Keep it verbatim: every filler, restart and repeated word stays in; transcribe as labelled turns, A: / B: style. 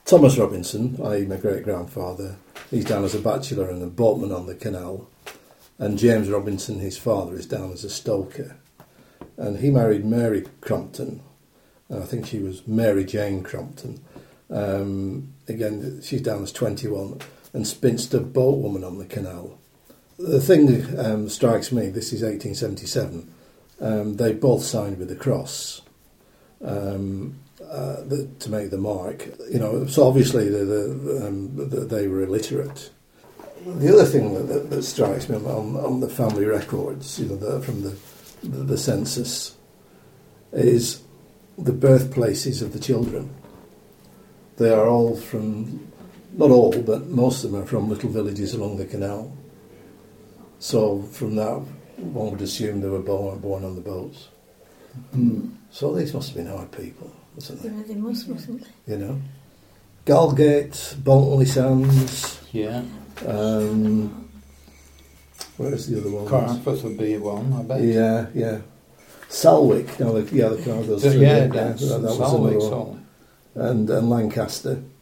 A: Thomas Robinson, that is my great-grandfather, he's down as a bachelor and a boatman on the canal. And James Robinson, his father, is down as a stoker. And he married Mary Crompton, and I think she was Mary Jane Crompton. Um, again, she's down as twenty-one, and spinster boatwoman on the canal. The thing that um, strikes me, this is eighteen seventy-seven, um, they both signed with the cross. Um, Uh, the, to make the mark, you know, so obviously the, the, um, the, they were illiterate. The other thing that, that, that strikes me on, on the family records, you know, the, from the, the the census, is the birthplaces of the children. They are all from, not all, but most of them are from little villages along the canal. So from that, one would assume they were born born on the boats. Mm. So these must have been hard people. They?
B: Yeah, they must, mustn't they?
A: You know, Galgate, Bolton Sands.
C: Yeah.
A: Um, where's the other one?
C: Carnforth would be one, I bet.
A: Yeah, yeah. Salwick. No, the, yeah, the car goes
C: so,
A: through.
C: Yeah,
A: the,
C: that's
A: yeah, that was
C: Salwick,
A: another one. And and Lancaster.